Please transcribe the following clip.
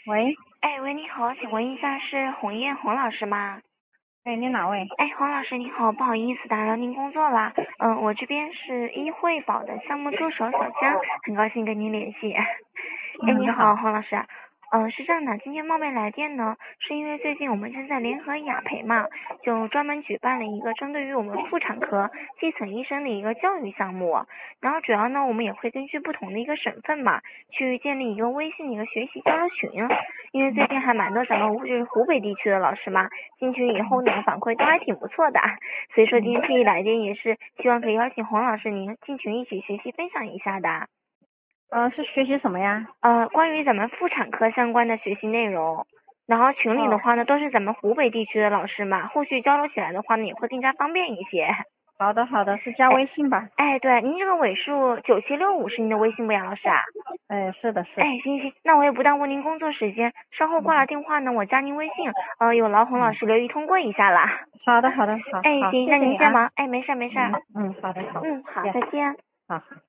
喂， 哎，喂，你好，请问一下是鸿雁洪老师吗？ 哎，你哪位？ 哎，洪老师你好，不好意思打扰您工作啦。我这边是医惠保的项目助手小江，很高兴跟您联系。哎，你好，洪老师。是这样的，今天冒昧来电呢，是因为最近我们正在联合雅培嘛，就专门举办了一个针对于我们妇产科基层医生的一个教育项目。然后主要呢，我们也会根据不同的一个省份嘛，去建立一个微信的一个学习交流群。因为最近还蛮多咱们就是湖北地区的老师嘛，进群以后呢，反馈都还挺不错的。所以说今天特意来电也是希望可以邀请洪老师您进群一起学习分享一下的。 是学习什么呀？ 关于咱们妇产科相关的学习内容，然后群里的话呢，都是咱们湖北地区的老师嘛，后续交流起来的话呢，也会更加方便一些。 好的，是加微信吧？ 哎，对，您这个尾数9765是您的微信不呀，老师啊？ 哎，是的，是。 哎，行，那我也不耽误您工作时间，稍后挂了电话呢，我加您微信，有劳洪老师留意通过一下啦。 好的，好， 哎，行，那谢谢你啊。 您先忙，哎，没事。 好的，好。 好，再见。 好。